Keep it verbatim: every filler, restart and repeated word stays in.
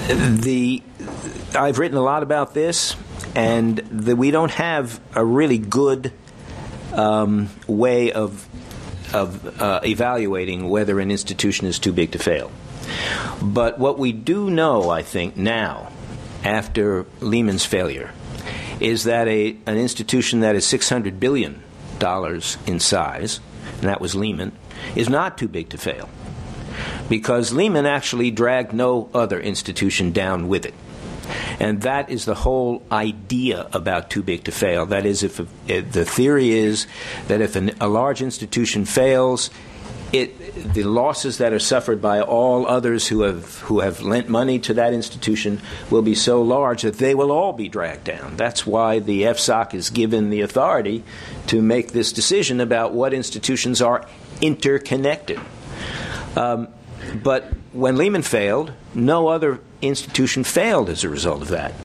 the I've written a lot about this, and the, we don't have a really good um, way of of uh, evaluating whether an institution is too big to fail. But what we do know, I think, now, after Lehman's failure, is that a an institution that is six hundred billion dollars in size, and that was Lehman, is not too big to fail. Because Lehman actually dragged no other institution down with it. And that is the whole idea about too big to fail. That is, if, a, if the theory is that if an, a large institution fails, it, the losses that are suffered by all others who have who have lent money to that institution will be so large that they will all be dragged down. That's why the F S O C is given the authority to make this decision about what institutions are interconnected. Um, but when Lehman failed, no other institution failed as a result of that.